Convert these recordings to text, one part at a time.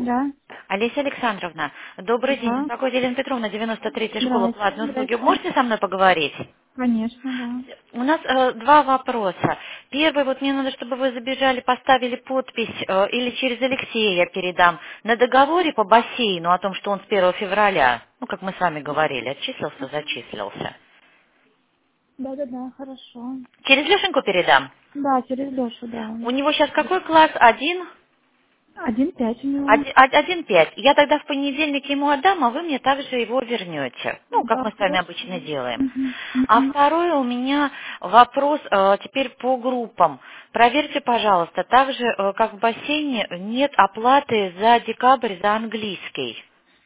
Да, Олеся Александровна, добрый день. да. Беспокоит Елена Петровна, 93-я школа Здрасте, платные услуги. здрасте. Можете со мной поговорить? Конечно, да. У нас два вопроса. Первый, вот мне надо, чтобы вы забежали, поставили подпись, или через Алексея я передам, на договоре по бассейну о том, что он с 1 февраля, ну, как мы с вами говорили, отчислился, зачислился. Да, хорошо. Через Лешеньку передам? Да, через Лешу, да. У него сейчас какой класс? Один? 1,5 у него. 1,5. Я тогда в понедельник ему отдам, а вы мне также его вернете. Ну, как Да, мы с вами хорошо. обычно делаем. Угу, А угу. второй у меня вопрос теперь по группам. Проверьте, пожалуйста, также, как в бассейне, нет оплаты за декабрь за английский.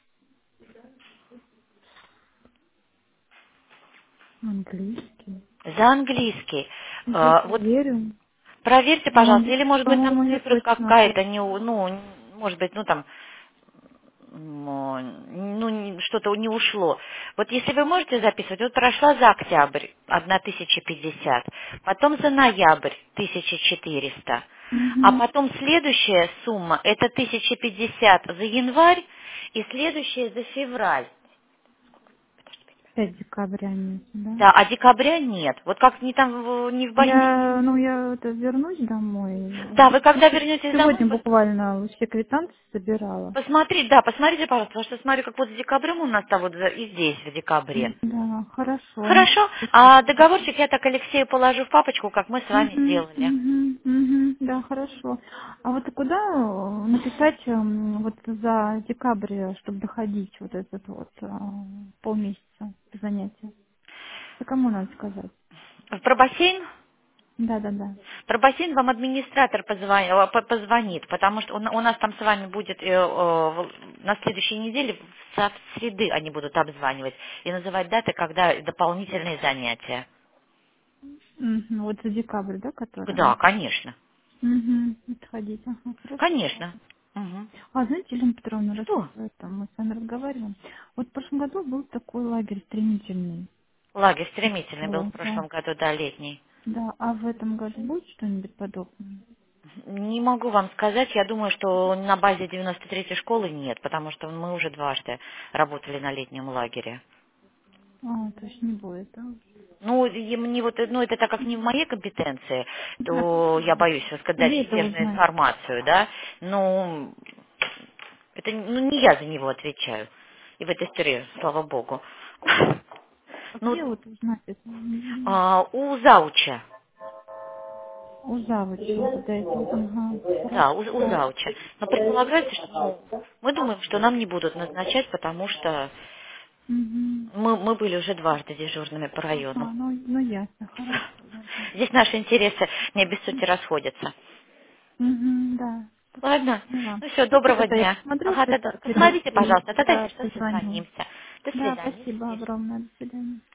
Английский. За английский. Сейчас Вот проверю. проверьте, пожалуйста, или может быть там По-моему, не цифра точно. какая-то, ну, может быть, ну там что-то не ушло. Вот если вы можете записывать, вот прошла за октябрь 1050, потом за ноябрь 1400, а Угу. потом следующая сумма это 1050 за январь и следующая за февраль. 5 декабря нет, да? Да, а декабря нет. Вот как не там не в бассейне. Я это вернусь домой. Да, вы когда вернетесь домой, Сегодня буквально все квитанции собирала. посмотрите, пожалуйста, потому что смотрю, как вот с декабрем у нас там вот и здесь в декабре. Да, хорошо. Хорошо. Спасибо. А договорчик я так Алексею положу в папочку, как мы с вами Мгм, сделали. мгм, мгм. Да, хорошо. А вот куда написать вот за декабрь, чтобы доходить вот этот вот полмесяца занятия? Это кому надо сказать? Про бассейн? Да. Про бассейн вам администратор позвонит, потому что у нас там с вами будет на следующей неделе, в среды они будут обзванивать и называть даты, когда дополнительные занятия. Мгм, вот за декабрь, да, который? Да, конечно. Угу, отходить, ага, хорошо. Конечно. Мгм. А знаете, Елена Петровна, раз Что? это мы с вами разговариваем, вот в прошлом году был такой лагерь стремительный. Лагерь стремительный был в Вот, да. прошлом году, да, летний. Да, а в этом году будет что-нибудь подобное? Не могу вам сказать, я думаю, что на базе 93-й школы нет, потому что мы уже дважды работали на летнем лагере. То есть не будет, да? Ну, и мне вот, ну, это так как не в моей компетенции, Да, то я спасибо. боюсь сказать Где это неверную узнать? информацию, да. Ну, это не я за него отвечаю. И в этой истории, слава богу. А Ну, где вот узнать это? у зауча. У завуча вот эти. Ага, Да, у хорошо. зауча. Но предполагается, что мы думаем, что нам не будут назначать, потому что Угу. мы были уже дважды дежурными по району. Ага, ну ясно, хорошо, ладно. Здесь наши интересы не без сути расходятся. Угу, да. Ладно. Поняла. Ну все, Спасибо, доброго да, я дня. посмотрю Ага, это посмотрите, и пожалуйста, тогда, если да, что, позвоню. созвонимся. До Да, свидания. спасибо огромное. До свидания.